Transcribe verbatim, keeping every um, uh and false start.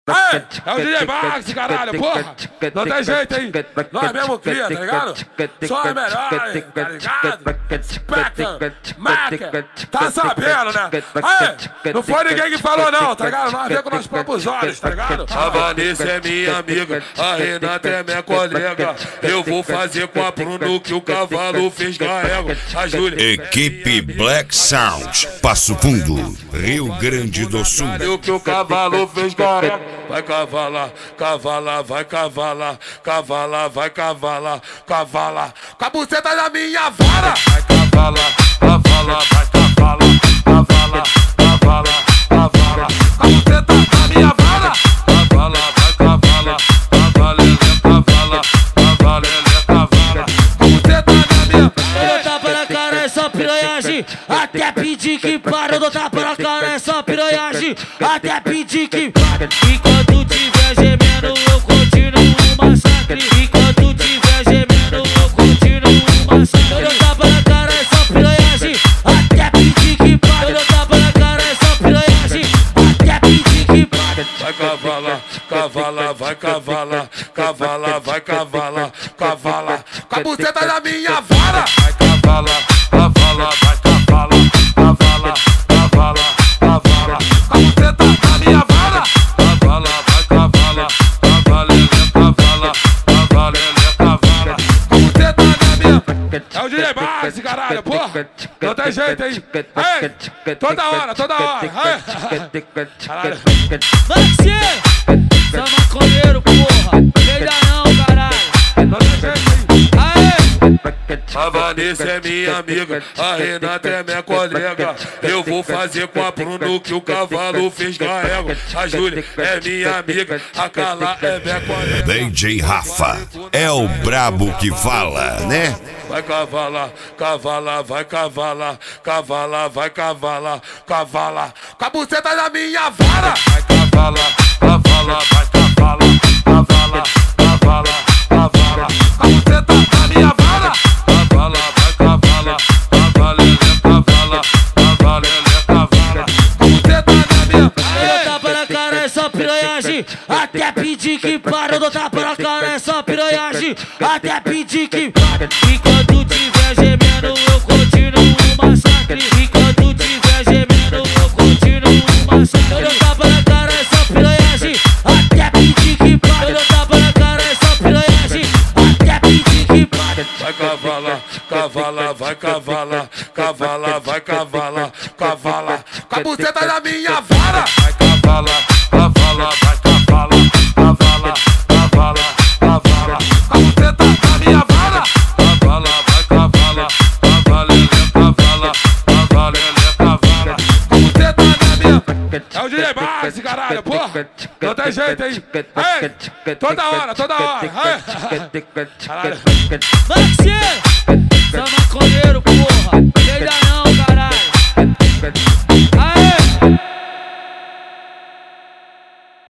Aê, é o D J Max, caralho, porra. Não tem jeito, hein? Nós mesmo cria, tá ligado? Só é melhor, hein, tá ligado? Spectre, Mac, tá sabendo, né? Aê, não foi ninguém que falou não, tá ligado? Nós vemos com nossos próprios olhos, tá ligado? A Vanessa é minha amiga, a Renata é minha colega. Eu vou fazer com a Bruno que o cavalo fez carrego. A Júlia. Equipe Black Sound, Passo Fundo, Rio Grande do Sul. O que o cavalo fez carrego. Vai cavalar, cavalar, vai cavalar, cavalar, vai cavalar, cavalar. Com a buceta da minha vara. Vai cavalar, cavalar, vai cavalar, cavalar, cavalar, cavalar. Com a buceta da minha vara. Cavalar, vai cavalar, cavalele, cavala, cavalele, cavala. Com a buceta da minha vara. Eu tapa na cara essa piranhagem, até pedir que para. Eu tapa na cara essa piranhagem, até pedir que para. Enquanto tiver gemendo eu continuo o massacre. Enquanto tiver gemendo eu continuo o massacre. Eu tapa na cara essa piranhagem, até pedir que para. Eu tapa na cara essa piranhagem, até pedir que para. Vai cavalar, cavalar, vai cavalar, cavalar, vai cavalar, cavalar. Com a buceta da minha vara. Vai cavalar, cavalar, vai cavalar, cavalar, cavalar, cavalar. Com a buceta da minha vara. Cavalar, vai cavalar, cavalele, cavala, cavalele, cavala. Com a buceta da minha. É o D J Max, caralho, porra. Não tem jeito, hein? Aê, toda hora, toda hora. Aê. Caralho. Maxi, sou maconheiro, porra. Peida não, caralho. Não tem jeito, hein? Aê! A Vanessa é minha amiga, a Renata é minha colega. Eu vou fazer com a Bruno que o cavalo fez carrego. A Júlia é minha amiga, a Carla é minha colega. D J Rafa é o brabo que fala, né? Vai cavalar, cavalar, vai cavalar, cavalar, vai cavalar, cavalar. Com a buceta da minha vara. Vai cavalar, cavalar, vai cavalar, cavalar, cavalar, cavalar. Com a buceta da minha vara. Cavalar, vai cavalar, cavalele, cavala, cavalele, cavala. Com a buceta da minha vara. Eu tapa na cara essa piranhagem, até pedir que para. Eu tapa na cara essa piranhagem, até pedir que para. Enquanto tiver gemendo eu continuo o massacre. Enquanto tiver gemendo eu continuo o massacre. Eu tapa na cara essa piranhagem, até pedir que para. Eu tapa na cara essa piranhagem, até pedir que para. Vai cavalar, cavalar, vai cavalar, cavalar, vai cavalar, cavalar. Com a buceta da minha vara. Vai cavalar, cavalar, vai cavalar, cavalar, cavalar, cavalar. Com a buceta da minha vara. Cavalar, vai cavalar, cavalele, cavala, cavalele, cavala. Com a buceta da minha. É o D J Max, caralho, porra. Não tem jeito, hein? Aê, toda hora, toda hora. Aê. Caralho. Maxi, sou